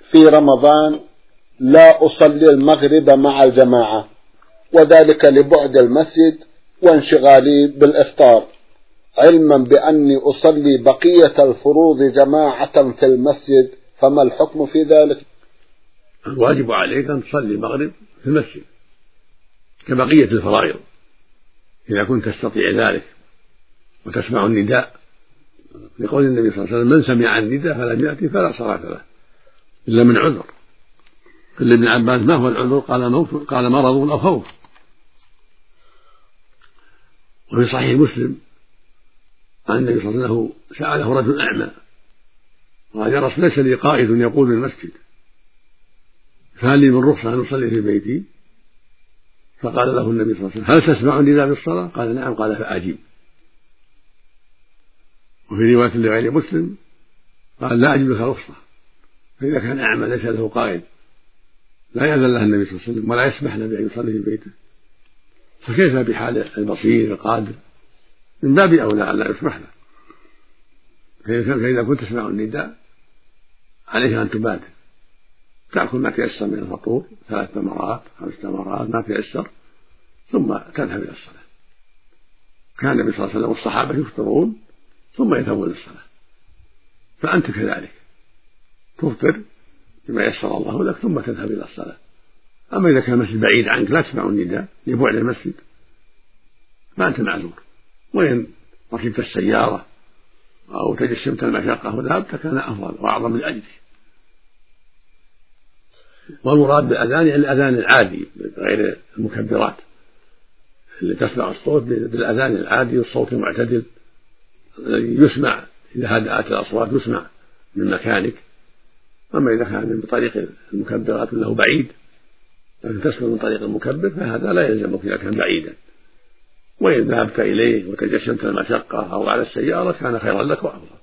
في رمضان لا أصلي المغرب مع الجماعة، وذلك لبعد المسجد وانشغالي بالإفطار، علما بأني أصلي بقية الفروض جماعة في المسجد، فما الحكم في ذلك؟ الواجب عليك أن تصلي المغرب في المسجد كبقية الفرائض إذا كنت تستطيع ذلك وتسمع النداء، لقول النبي صلى الله عليه وسلم: من سمع النداء فلم يأتي فلا صلاة له إلا من عذر. قال ابن عباس: ما هو العذر؟ قال مرض أو خوف. وفي صحيح مسلم عن النبي صلى الله عليه وسلم سأله رجل أعمى قال: يا رسول ليس لي قائد يقول بالمسجد فهل لي من رخصة أن أصلي في بيتي؟ فقال له النبي صلى الله عليه وسلم: هل تسمع النداء بالصلاة؟ قال: نعم. قال: فأجب. وفي رواية لغير مسلم قال: لا أجب لك رخصة. فإذا كان أعمى ليس له قائد لا يأذن له النبي صلى الله عليه وسلم ولا يسمح له بأن يصلي في بيته، فكيف بحال البصير القادر؟ من باب أولى أن لا يسمح له. فإذا كنت تسمع النداء عليك أن تبادر، تأكل ما تيسر من الفطور 3 تمرات 5 تمرات ما تيسر، ثم تذهب إلى الصلاة. كان النبي صلى الله عليه وسلم والصحابة يفطرون ثم يذهبون للصلاة، فأنت كذلك تفطر بما يسر الله لك ثم تذهب إلى الصلاة. أما إذا كان المسجد بعيد عنك لا تسمع النداء لبعد المسجد فأنت معذور، وإن ركبت السيارة أو تجشمت المشقة وذهبت كان أفضل وأعظم من أجله. والمراد بالأذان الأذان العادي غير المكبرات، اللي تسمع الصوت بالأذان العادي والصوت المعتدل الذي يسمع إذا هدأت الأصوات يسمع من مكانك. أما إذا كان من طريق المكبرات أنه بعيد لكن تسمع من طريق المكبر فهذا لا يلزمك إذا كان بعيدا، وإن ذهبت إليه وتجشمت المشقة أو على السيارة كان خيرا لك وأفضل.